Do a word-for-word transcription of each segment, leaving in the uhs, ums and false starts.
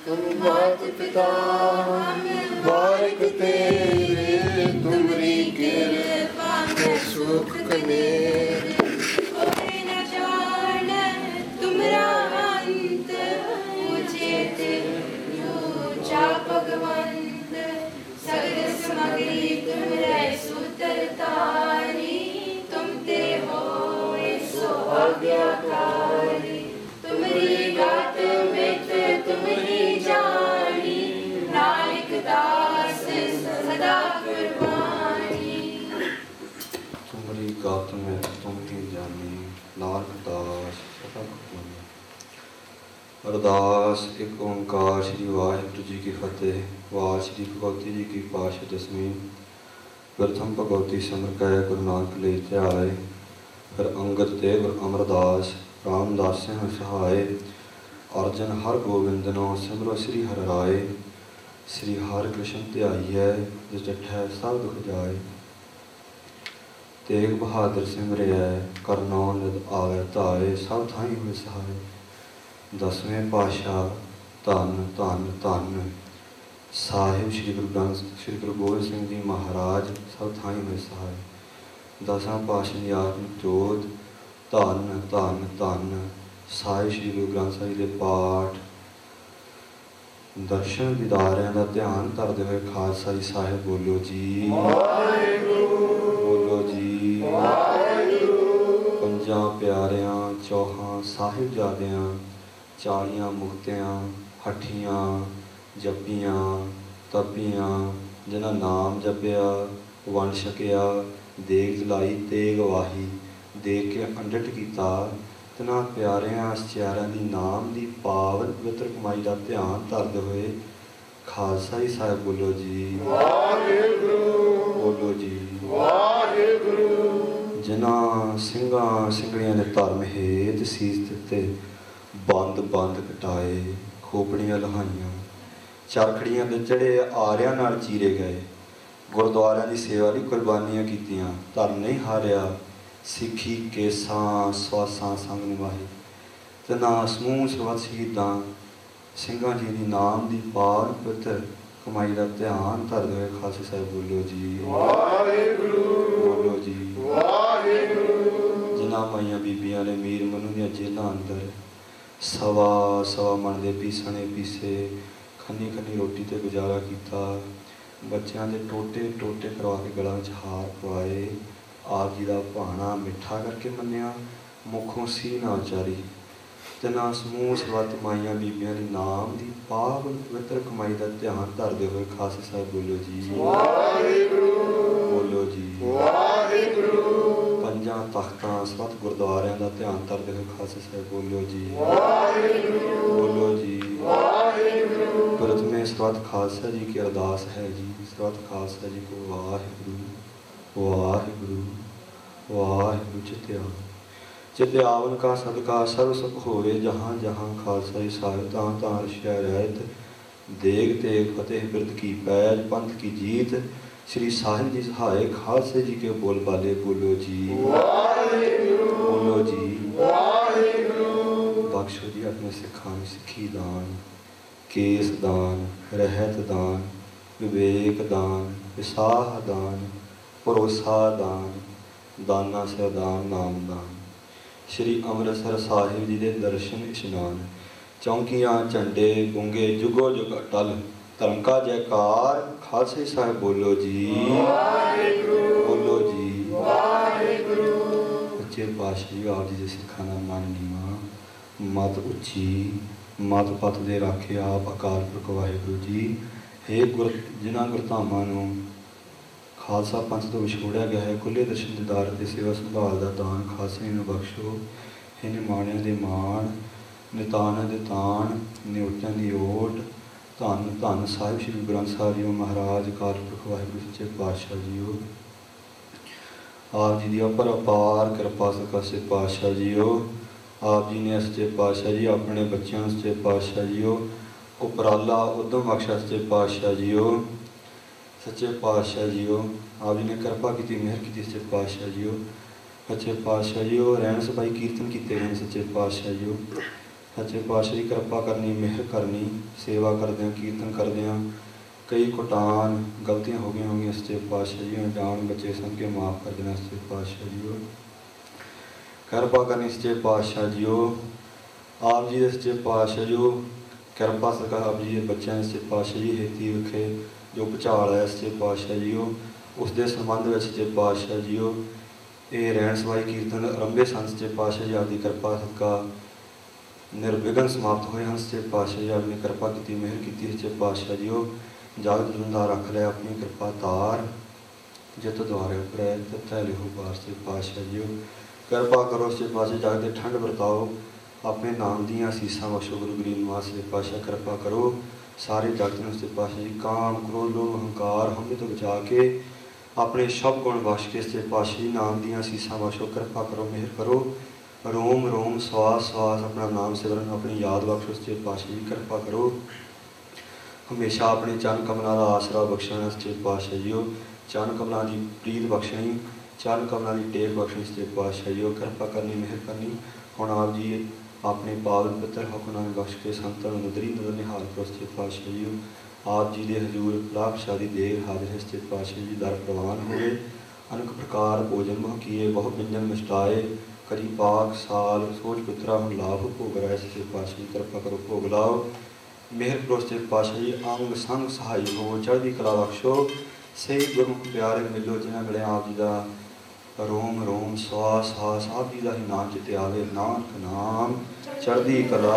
तुम मात पिता बारिक तेरे, तुमरी कृपा में सुख कनेर। कोई न जाने तुमरा अंत, उचित ऊंचा भगवंत। सगल समग्री तुमरे सूत्र तारी, तुम ते हो सो आज्ञाकारी। तुमरी गात मित तुमरी जानी, नायक दास सदा कुर्बानी। तुमरी गात में तुम ही जानी, नानक दास सदा कुर्बानी। अरदास एक ओंकार श्री वाहिगुरु जी की फतेह। वार श्री भगवती जी की पातशाह दसवीं। प्रथम भगवती सिमर कै गुरु नानक ले ध्याए। फिर अंगद ते गुरु अमरदास, रामदास सिंह सहाय। अर्जन हर गोविंदनो सिमरो श्री हर राय। श्री हर कृष्ण ध्याइयै, जिस डठै सब दुख जाए। तेग बहादुर सिमरियै, करनौ नित आवे धाए। सब थाई हुए सहाय। दसवें पातशाह धन धन धन साहिब श्री गुरु ग्रंथ श्री गुरु गोबिंद सिंह जी महाराज, सब थाई हुए सहाय। दसवां पातशाह ਦੀ ਆਤਮਿਕ ਜੋਤ, ਧੰਨ ਧੰਨ ਧੰਨ ਸਾਹਿਬ श्री गुरु ग्रंथ ਸਾਹਿਬ जी ਦੇ ਪਾਠ ਦਰਸ਼ਨ ਦੀਦਾਰਿਆਂ ਦਾ ਧਿਆਨ ਧਰਦੇ ਹੋਏ ਖਾਲਸਾ ਜੀ ਸਾਹਿਬ ਬੋਲੋ ਜੀ ਵਾਹਿਗੁਰੂ, ਬੋਲੋ ਜੀ ਵਾਹਿਗੁਰੂ। ਪੰਜਾਂ ਪਿਆਰਿਆਂ ਚੌਹਾਂ ਸਾਹਿਬਜ਼ਾਦਿਆਂ, ਚਾਲੀਆਂ ਮੁਕਤਿਆਂ, ਹੱਠੀਆਂ ਜੱਪੀਆਂ ਤਪੀਆਂ, ਜਿਨ੍ਹਾਂ ਨਾਮ ਜਪਿਆ ਵੰਡ ਛਕਿਆ, ਦੇਗ ਜਲਾਈ ਤੇਗ ਵਾਹੀ, ਦੇਖ ਕੇ ਅੰਡਟ ਕੀਤਾ, ਤਿਨਾਂ ਪਿਆਰਿਆਂ ਸਚਿਆਰਿਆਂ ਦੀ ਨਾਮ ਦੀ ਪਾਵਨ ਪਵਿੱਤਰ ਕਮਾਈ ਦਾ ਧਿਆਨ ਧਰਦੇ ਹੋਏ ਖਾਲਸਾ ਜੀ ਸਾਹਿਬ ਬੋਲੋ ਜੀ ਵਾਹਿਗੁਰੂ, ਬੋਲੋ ਜੀ ਵਾਹਿਗੁਰੂ। ਜਿਨ੍ਹਾਂ ਸਿੰਘਾਂ ਸਿੰਘਣੀਆਂ ਨੇ ਧਰਮ ਹੇਤ ਸੀਸ ਦਿੱਤੇ, ਬੰਦ ਬੰਦ ਕਟਾਏ, ਖੋਪੜੀਆਂ ਲਹਾਈਆਂ, ਚਰਖੜੀਆਂ ਦੇ ਚੜੇ ਆਰਿਆਂ ਨਾਲ ਚੀਰੇ ਗਏ, ਗੁਰਦੁਆਰਿਆਂ ਦੀ ਸੇਵਾ ਲਈ ਕੁਰਬਾਨੀਆਂ ਕੀਤੀਆਂ, ਧਰਮ ਨਹੀਂ ਹਾਰਿਆ, ਸਿੱਖੀ ਕੇਸਾਂ ਸਵਾਸਾਂ ਸੰਗ ਨਿਭਾਏ। ਤੇ ਨਾ ਸਮੂਹ ਸਰਬੱਤ ਸ਼ਹੀਦਾਂ ਸਿੰਘਾਂ ਜੀ ਦੀ ਨਾਮ ਦੀ ਪਾਵਨ ਪਵਿੱਤਰ ਕਮਾਈ ਦਾ ਧਿਆਨ ਧਰਦੇ ਹੋਏ ਖਾਲਸਾ ਸਾਹਿਬ ਬੋਲੋ ਜੀ ਵਾਹਿਗੁਰੂ, ਬੋਲੋ ਜੀ ਵਾਹਿਗੁਰੂ। ਜਿਨ੍ਹਾਂ ਮਾਈਆਂ ਬੀਬੀਆਂ ਨੇ ਮੀਰ ਮਨੂ ਦੀਆਂ ਜੇਲ੍ਹਾਂ ਅੰਦਰ ਸਵਾ ਸਵਾ ਮਣ ਦੇ ਪੀਸਣੇ ਪੀਸੇ, ਖੰਨੀ ਖੰਨੀ ਰੋਟੀ 'ਤੇ ਗੁਜ਼ਾਰਾ ਕੀਤਾ, ਬੱਚਿਆਂ ਦੇ ਟੋਟੇ ਟੋਟੇ ਕਰਵਾ ਕੇ ਗਲਾਂ ਵਿੱਚ ਹਾਰ ਪਵਾਏ, ਆਪ ਜੀ ਦਾ ਭਾਣਾ ਮਿੱਠਾ ਕਰਕੇ ਮੰਨਿਆ, ਮੁੱਖੋਂ ਸੀ ਨਾ ਉਚਾਰੀ। ਤੇ ਨਾ ਸਮੂਹ ਸਰਬੱਤ ਮਾਈਆਂ ਬੀਬੀਆਂ ਦੇ ਨਾਮ ਦੀ ਪਾਵਨ ਪਵਿੱਤਰ ਕਮਾਈ ਦਾ ਧਿਆਨ ਧਰਦੇ ਹੋਏ ਖਾਲਸਾ ਸਾਹਿਬ ਬੋਲੋ ਜੀ ਵਾਹਿਗੁਰੂ, ਬੋਲੋ ਜੀ ਵਾਹਿਗੁਰੂ। ਪੰਜਾਂ ਤਖਤਾਂ ਸਬਤ ਗੁਰਦੁਆਰਿਆਂ ਦਾ ਧਿਆਨ ਧਰਦੇ ਹੋਏ ਖਾਲਸਾ ਸਾਹਿਬ ਬੋਲੋ ਜੀ ਵਾਹਿਗੁਰੂ, ਬੋਲੋ ਜੀ ਵਾਹਿਗੁਰੂ। ਪ੍ਰਥਮੇ ਸਰਬਤ ਖਾਲਸਾ ਜੀ ਕੀ ਅਰਦਾਸ ਹੈ ਜੀ। ਸਰਬਤ ਖਾਲਸਾ ਜੀ ਕੋ ਵਾਹਿਗੁਰੂ वाहिगुरु वाहिगुरु। चित्या चित्यावन का सदका सर्व सुख होए, जहाँ जहाँ खालसा साहिब तहाँ तहाँ रशिया रहत। देग तेग फतेह बिरद की पैज, पंथ की जीत, श्री साहिब जी सहाय। खालसे जी के बोल बाले बोलो जी वाहिगुरू, बोलो जी वाहिगुरू। बख्शो जी अपने सिखां सिखी दान, केस दान, रहत दान, विवेक दान, विसाह दान, ਭਰੋਸਾ ਦਾਨ, ਦਾਨਾ ਸਰਦਾਨ ਨਾਮ ਦਾਨ। ਸ਼੍ਰੀ ਅੰਮ੍ਰਿਤਸਰ ਸਾਹਿਬ ਜੀ ਦੇ ਦਰਸ਼ਨ ਇਸ਼ਨਾਨ, ਚੌਂਕੀਆਂ ਝੰਡੇ ਗੁੰਗੇ ਜੁਗੋ ਜੁਗ ਅਟਲ, ਧਰਮ ਕਾ ਜੈਕਾਰ। ਖਾਲਸਾ ਸਾਹਿਬ ਬੋਲੋ ਜੀ ਵਾਹਿਗੁਰੂ, ਬੋਲੋ ਜੀ ਵਾਹਿਗੁਰੂ। ਸੱਚੇ ਪਾਤਸ਼ਾਹ ਜੀ ਆਪ ਜੀ ਦੇ ਸਿੱਖਾਂ ਦਾ ਮਨ ਨੀਵਾਂ, ਮਤ ਉੱਚੀ, ਮਤ ਪਤ ਦੇ ਰਾਖੇ ਆਪ ਅਕਾਲ ਪੁਰਖ ਵਾਹਿਗੁਰੂ ਜੀ। ਹੇ ਗੁਰ ਜਿਨ੍ਹਾਂ ਗੁਰਧਾਮਾਂ ਨੂੰ ਖਾਲਸਾ ਪੰਥ ਤੋਂ ਵਿਛੋੜਿਆ ਗਿਆ ਹੈ, ਖੁੱਲ੍ਹੇ ਦਰਸ਼ਨ ਦੀਦਾਰ ਅਤੇ ਸੇਵਾ ਸੰਭਾਲ ਦਾ ਦਾਨ ਖਾਲਸੇ ਨੂੰ ਬਖਸ਼ੋ। ਇਹ ਨਿਮਾਣਿਆਂ ਦੇ ਮਾਣ, ਨਿਤਾਣਿਆਂ ਦੇ ਤਾਣ, ਨਿਉਟਿਆਂ ਦੀ ਓਟ। ਧੰਨ ਧੰਨ ਸਾਹਿਬ ਸ਼੍ਰੀ ਗੁਰੂ ਗ੍ਰੰਥ ਸਾਹਿਬ ਜੀਓ ਮਹਾਰਾਜ ਅਕਾਲ ਪੁਰਖ ਵਾਹਿਗੁਰੂ ਸੱਚੇ ਪਾਤਸ਼ਾਹ ਜੀਓ। ਆਪ ਜੀ ਦੀ ਅਪਰ ਅਪਾਰ ਕਿਰਪਾ ਸਤਿ ਪਾਤਸ਼ਾਹ ਜੀਓ। ਆਪ ਜੀ ਨੇ ਸੱਚੇ ਪਾਤਸ਼ਾਹ ਜੀ ਆਪਣੇ ਬੱਚਿਆਂ ਨੂੰ ਸੱਚੇ ਪਾਤਸ਼ਾਹ ਜੀਓ ਉਪਰਾਲਾ ਉਦਮ ਬਖਸ਼ਾ ਸੱਚੇ ਪਾਤਸ਼ਾਹ ਜੀਓ। ਸੱਚੇ ਪਾਤਸ਼ਾਹ ਜੀਓ ਆਪ ਜੀ ਨੇ ਕਿਰਪਾ ਕੀਤੀ, ਮਿਹਰ ਕੀਤੀ ਸੱਚੇ ਪਾਤਸ਼ਾਹ ਜੀਓ। ਸੱਚੇ ਪਾਤਸ਼ਾਹ ਜੀਓ ਰਹਿਣ ਸਬਾਈ ਕੀਰਤਨ ਕੀਤੇ ਗਏ ਸੱਚੇ ਪਾਤਸ਼ਾਹ ਜੀਓ। सच्चे पातशाह की कृपा करनी, मेहर करनी। सेवा करदे कीर्तन करदे कई कुटान गलतियां हो गई होंगी। सच्चे पातशाह जी अनजान बच्चे सन के माफ़ कर देना। सच्चे पातशाह जी कृपा करनी। सच्चे पातशाह जी आप जी सच्चे पातशाह जी कृपा सरकार आप जी बच्चों सच्चे पातशाह जी हेती विखे जो भुचाल है सच्चे पातशाह जी उस दे संबंध में सच्चे पातशाह जी ये रहन सवाई कीर्तन आरंभे सन। सच्चे पातशाह जी आपकी कृपा सदका निर्विघन समाप्त होए हैं। सच्चे पातशाह जी आपने कृपा की मेहर की। सच्चे पातशाह जी जगत जिंदा रख लिया अपनी कृपा तार जित द्वारे उपर तथा लिहो बार। सच्चे पातशाह जी कृपा करो। सच्चे पातशाह जगत के ठंड बरताओ अपने नाम दियाँ असीसां बख्शो। गुरु गरीब निवास सच्चे पातशाह कृपा करो सारे जगत में। सच्चे पातशाह जी काम क्रोध लोभ अहंकार हमले तो बचा के अपने शब गुण बख्श के सच्चे पातशाह जी नाम दियाँ असीसां बख्शो। कृपा करो मेहर करो रोम रोम श्वास श्वास अपना नाम सिमरन अपनी याद बख्शो। सच्चे पातशाह जी कृपा करो हमेशा अपने चरण कमलों का आसरा बख्शना। सच्चे पातशाह जी चरण कमलों की प्रीत बख्शनी चरण कमलों की टेक बख्शनी। सच्चे पातशाह जी कृपा करनी मेहर करनी। हुण आप जी अपने पावन पितर हुक्म बख्श के संतां नूं नदरी नदर निहाल करो। सच्चे पातशाह जी आप जी के हजूर लाभशाह की देर हाजिर है। सच्चे पातशाह जी दर प्रवान हुए अनेक प्रकार भोजन मह किए बहुत व्यंजन मिष्टाए करी पाक साल सोच पुत्रा हम लाभ भोग रहा है। सच्चे पातशाह जी कृपा करो भोग लाओ मेहर करो। सच्चे पातशाह जी अंग संग सहाय हो चढ़दी कला बख्शो सही गुरमुख प्यारे मिलो जिन्हें मिले आप जी का रोम रोम श्वास श्वास आप जी का ही नाम चिते आवे। नानक नाम चढ़दी कला।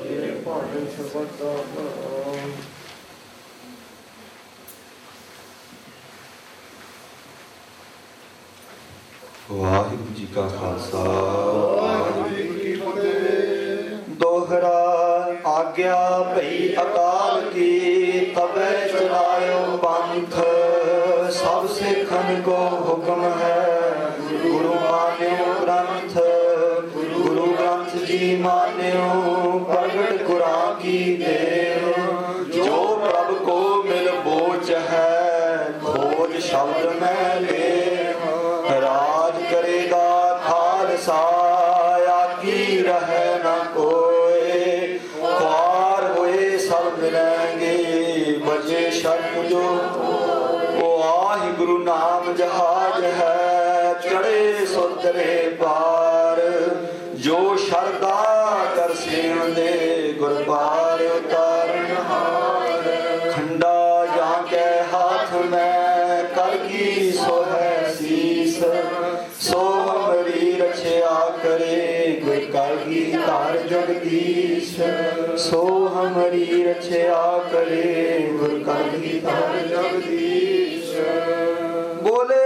वाहिगुरू जी का खालसा वाहिगुरू जी की फतेह। दोहरा आज्ञा भई अकाल की तबे चलायो पंथ सब सिखन को हुक्म है गुरु मान्यो ग्रंथ। गुरु ग्रंथ जी मान्यो प्रगट कुरान की देव जो प्रभ को मिल बोच है खोज शब्द में ले राज करेगा खालसा आकी रहे न कोई ख्वार हुए सब मिलेंगे बचे शर्म जो गुरु नाम जहाज है चढ़े सुतरे पार जो शरदा कर सेन दे गुरबार उतारन हार। खंडा जा के हाथ में कर की सो है शीस सो हमारी रक्षा करे गुर कर की तार जगदीश सो हमारी रक्षा करे गुर कर की तार जगदीश। बोले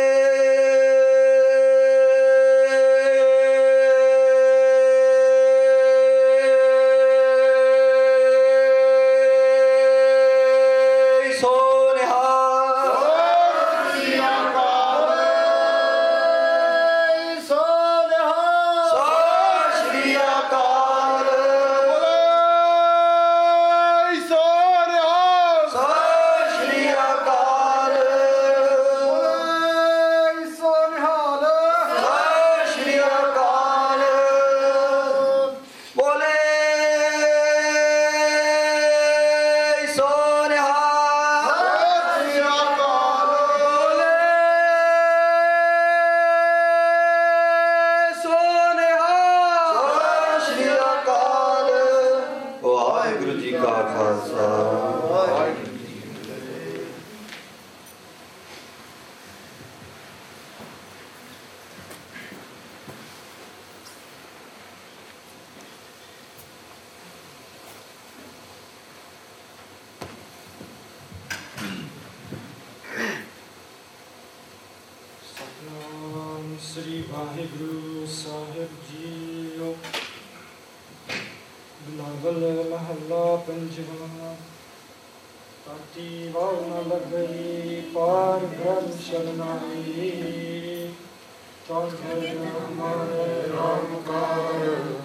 श्री वाहिगुरु साहिब जीओ। बिलावल महला पंजवा। ताती वाव न लग गई पार ब्रह्म शरणाई चौथे हमारे राम कार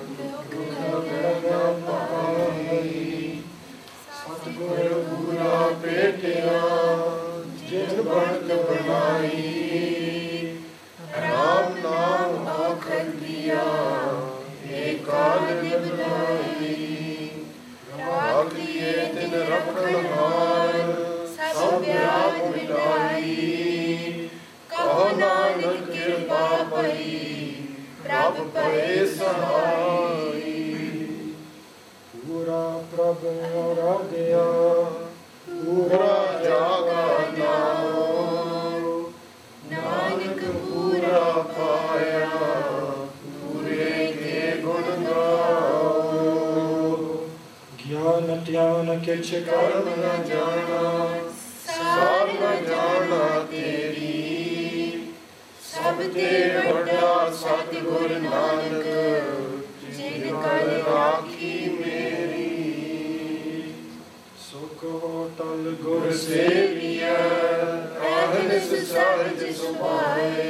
सतगुर पूरा पेटिया जिन बनत बनाई राम नाम आखर दिया एक काल निभाई। नानक कृपा पई प्रभ पए सहाई। पूरा प्रभ आराध्या पूरा जागा नाओ नानक पूरा पाया पूरे के गुण गाओ। ज्ञान ध्यान किछ कर्म न जाना सार न जाना तेरी सब ते वड्डा सतगुर नानक जिन कर राखी मेरी। सुख होटल गुर गुर सेविया अहनिस सहज सुभाए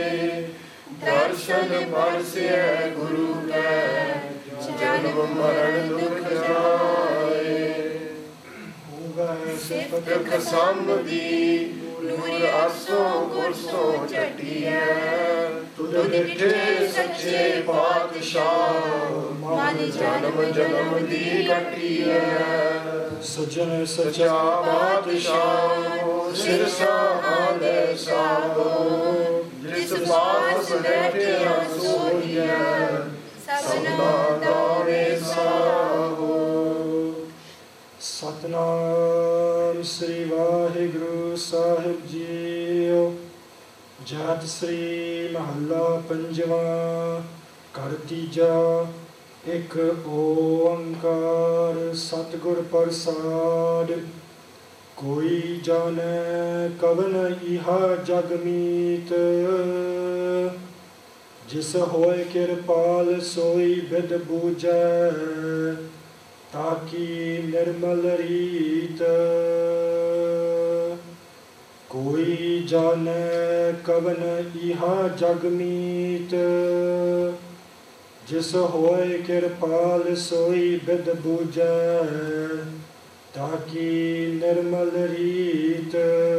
दर्शन बरसे गुरु कै जन्म मरण दुख जाए। सिफत खसामदी नूर आसों गुरसों चटिया तुद डिठे सच्चे पातशाह मन जन्म जन्म दी कटिया। सजन सचा सचा पातशाह सिरसा आले साहो जिस पास बैठे सोइया सबना दाने साहो। सतनाम श्री वाहिगुरु साहिब जीओ। जात श्री महला पंजवा कर तीजा एक ओंकार सतगुर प्रसाद। कोई जाने कवन इहा जग मीत जिस होए किरपाल सोई बिद बूझै ताकि निर्मल रीत। कोई जाने कवन इहा जग मीत जिस होए किरपाल सोई बिद बूझै ताकि निर्मल रीत।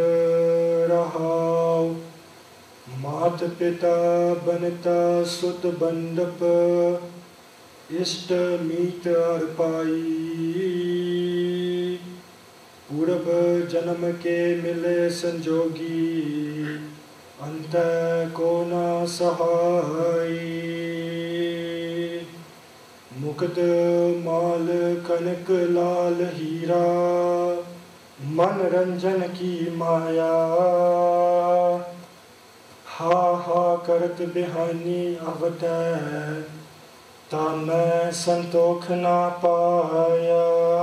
रहाओ मात पिता बनता सुत बंदप इष्ट मीत अर पाई। पूर्व जन्म के मिले संजोगी अंत को ना सहाई। मुकुट माल कनक लाल हीरा मन रंजन की माया। हा हा करत बिहानी अवतै ता मैं संतोख ना पाया।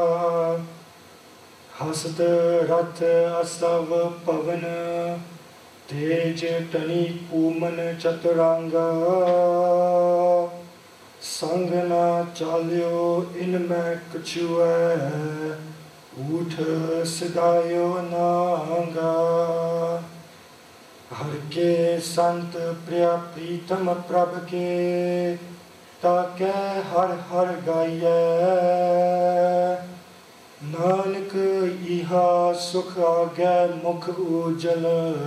हसत रथ असव पवन तेज टनी पूमन चतुरांगा। संग ना चाल्यो इनमें कछुए ऊठ सिधायो नांगा। हर के संत प्रिया प्रीतम प्रभ के ताकै हर हर गाइयै। नानक इहा सुख आगे मुख उजल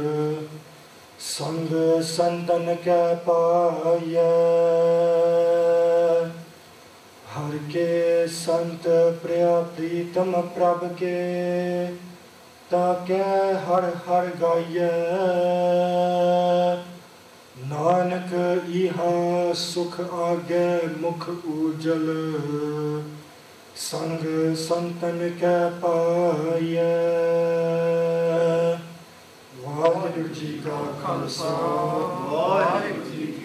संग संतन कै पाइयै। हर के संत प्रिय प्रीतम प्रभ के ताकै हर हर गाइयै। नानक इहा सुख आगे मुख उजल संग संतन कै पाइयै। वाहिगुरु जी का खालसा वाहिगुरु जी